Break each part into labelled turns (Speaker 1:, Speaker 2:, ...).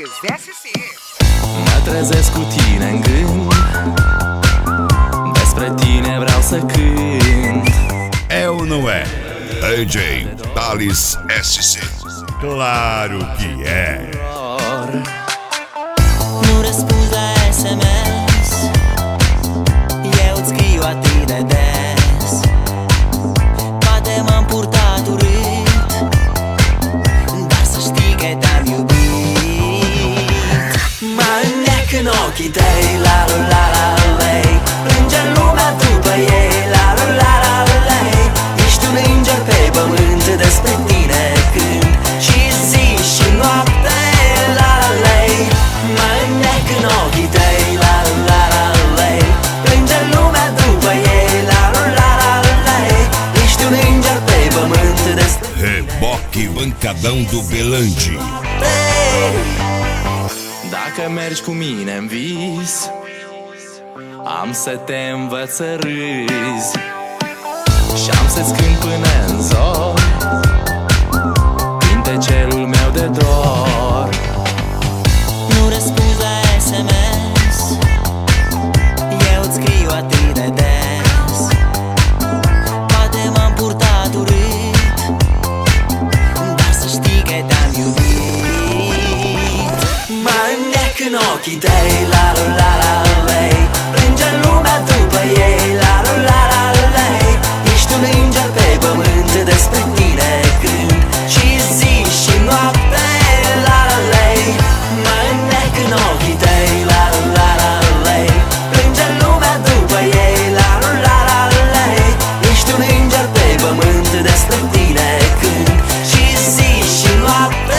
Speaker 1: SSC.
Speaker 2: Mă trezesc cu tine în gând, despre tine vreau să cânt.
Speaker 3: É ou não é? AJ Thales SC. Claro que é.
Speaker 4: Nu răspunzi la SMS, eu îți scriu atât de des. Poate m-am purtat urât, dar să știi că te-am iubit. Mă înnec în ochii tăi, la la la la lei. Plânge lumea după ei, la la la la lei. Ești un înger pe pământ, despre tine cânt și zi și noapte, la la lei. Mă înnec în ochii tăi, la la la lei. Plânge lumea după ei, la la la la lei. Ești un înger pe pământ, despre
Speaker 3: Reboque Bancadão do Belandi.
Speaker 2: Dacă mergi cu mine în vis, am să te învăț să râzi și am să-ți cânt până în zor cântecelul meu de dor.
Speaker 4: nu răspunzi la SMS, eu îți scriu atât de des. Poate m-am purtat urât, dar să știi că te-am iubit. Mă înnec în ochii tăi, la la la la lei. Plânge lumea după ei, la la la la lei. Ești un înger pe pământ, despre tine cânt și zi și noapte, la la lei. Mă înnec în ochii tăi, la la la la lei. Plânge lumea după ei, la la la la lei. Ești un înger pe pământ, despre tine cânt și zi și noapte.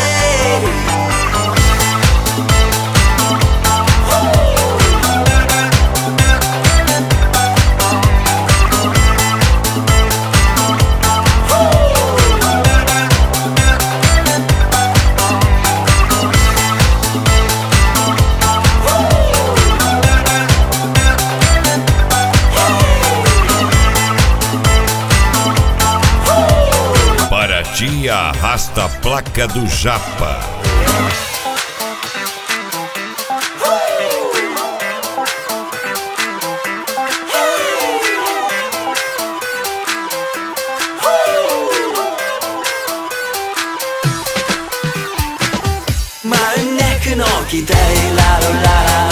Speaker 3: Paraty arrasta a placa do Japa.
Speaker 4: Mă înnec în ochii tăi, la la la la